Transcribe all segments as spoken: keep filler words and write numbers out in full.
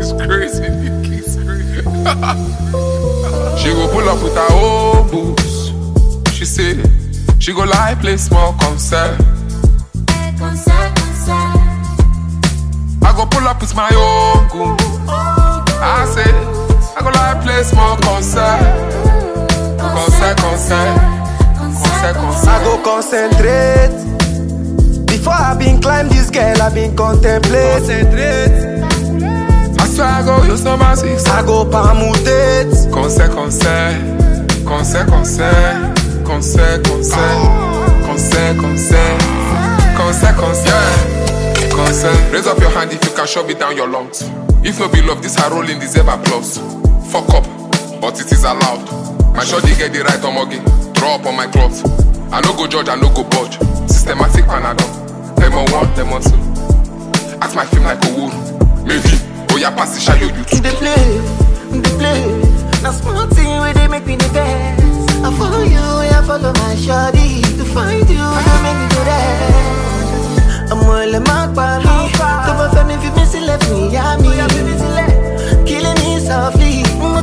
It's crazy. It's crazy. She go pull up with her own boots. She say she go like play small concert. Concert, concert. I go pull up with my own goons. I say I go like play small concert. Concert, concert. Concert, concert. I go concentrate. Before I been climb this girl, I been contemplate. Concentrate. I swear I go use number six. I go permutate. Concert, concert. Concert, concert. Concert, concert. Concert, concert. Concert, concert. Concert. Raise up your hand if you can shove it down your lungs. If no be love, this her rolling deserve applause. Fuck up, but it is allowed. My shorty get the right omoge. Draw up on my cloth. I no go judge, I no go budge. Systematic panadol. Demo one, demo two. Act my film like a wool. Maybe. Oh yeah, pass the shadow you too. They play, they play. Now small thing where they make me the best. I follow you, I follow my shawty. To find you, I make me do that. I'm all in my body. To my family, if you miss it, left me, yeah, me. Killing me softly.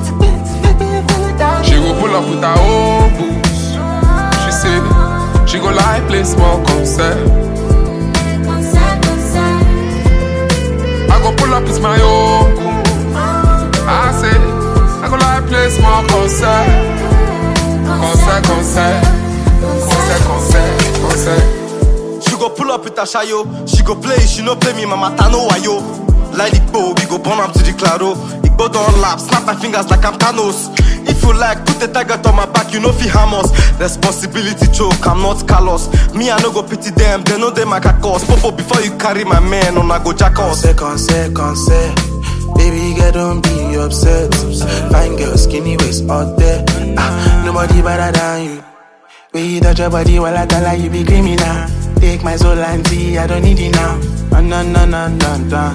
She go pull up with her own boots. She say she go like play small concert. Concert, concert. I go pull up with my own goons. I say I go like play small concert. Concert, concert. Concert, concert, concert. She go pull up with her shayo. She go play, she no play me, mama tano wayo. Like the bow, we go burn am to the claro. Igbo don't lap, snap my fingers like I'm Thanos. If you like, put the target on my back, you know fi harm us. Responsibility choke, I'm not callous. Me, I no go pity them, they know they my cause. Popo, before you carry my man, on I go jack us. Concert, concert, baby girl, don't be upset. Fine girl, skinny waist out there. Ah, nobody better than you. When you touch your body while I tell her you be criminal. Take my soul and see, I don't need it now. Ah, na na na na na.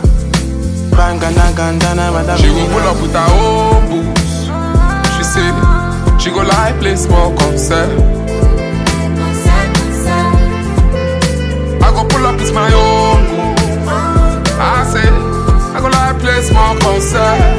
She go pull up with her own boots. She say she go like play small concert. Concert, concert. I go pull up with my own goons. I say I go like play small concert.